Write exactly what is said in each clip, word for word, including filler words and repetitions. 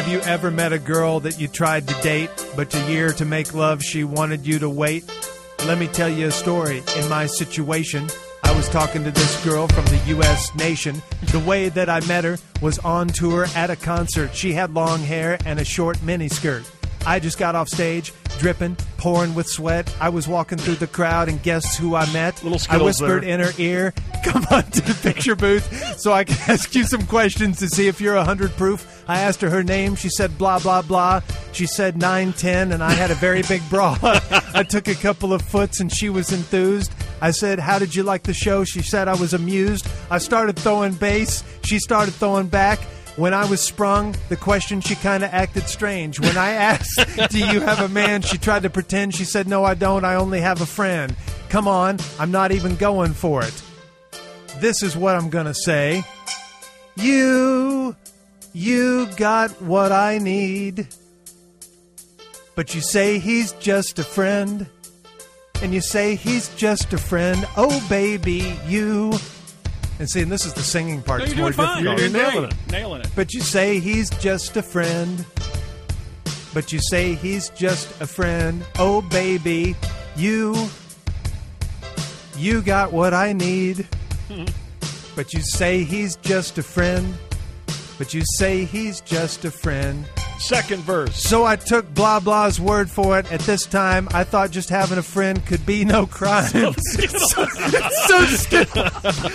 Have you ever met a girl that you tried to date, but a year to make love she wanted you to wait? Let me tell you a story. In my situation, I was talking to this girl from the U S nation. The way that I met her was on tour at a concert. She had long hair and a short miniskirt. I just got off stage, dripping, pouring with sweat. I was walking through the crowd, and guess who I met? Little I Skittles whispered there. in her ear, come on to the picture booth so I can ask you some questions to see if you're one hundred proof. I asked her her name. She said blah, blah, blah. She said nine ten, and I had a very big bra. I took a couple of foots, and she was enthused. I said, how did you like the show? She said I was amused. I started throwing bass. She started throwing back. When I was sprung, the question, she kind of acted strange. When I asked, do you have a man? She tried to pretend. She said, no, I don't. I only have a friend. Come on, I'm not even going for it. This is what I'm going to say. You, you got what I need. But you say he's just a friend. And you say he's just a friend. Oh, baby, you... And see, and this is the singing part. No, It's you're more doing fine. difficult. You're You're nailing great. Nailing it. But you say he's just a friend. But you say he's just a friend. Oh, baby, you, you got what I need. But you say he's just a friend. But you say he's just a friend. Second verse. So I took blah blah's word for it. At this time, I thought just having a friend could be no crime. So, so, so Skittles.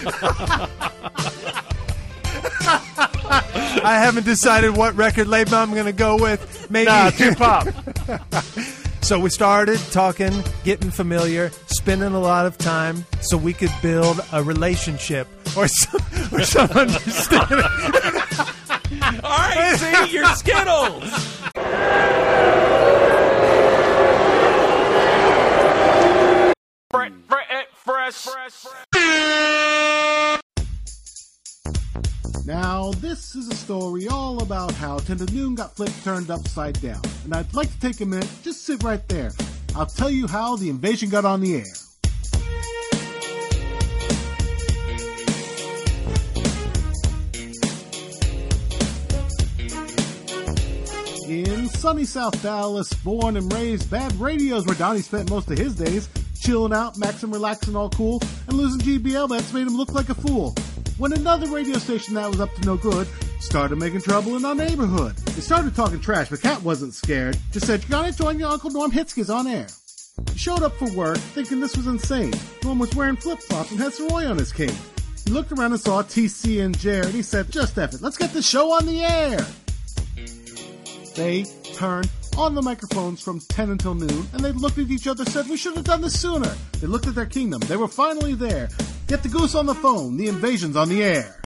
I haven't decided what record label I'm going to go with. Maybe Nah, too pop. So we started talking, getting familiar, spending a lot of time so we could build a relationship or some, or some understanding. All right, see, you're Skittles. Fresh, fresh, fresh. Now, this is a story all about how Ten to Noon got flipped turned upside down. And I'd like to take a minute, just sit right there. I'll tell you how the invasion got on the air. In sunny South Dallas, born and raised, bad radio's where Donnie spent most of his days, chilling out, maxing, relaxing, all cool, and losing G B L bets made him look like a fool. When another radio station that was up to no good started making trouble in our neighborhood. They started talking trash, but Cat wasn't scared. Just said, you gotta join your Uncle Norm Hitzkes on air. He showed up for work, thinking this was insane. Norm was wearing flip-flops and had Soroy on his cane. He looked around and saw T C and Jared. He said, just F it, let's get the show on the air. They turned on the microphones from ten until noon, and they looked at each other and said, we should have done this sooner. They looked at their kingdom. They were finally there. Get the goose on the phone. The invasion's on the air.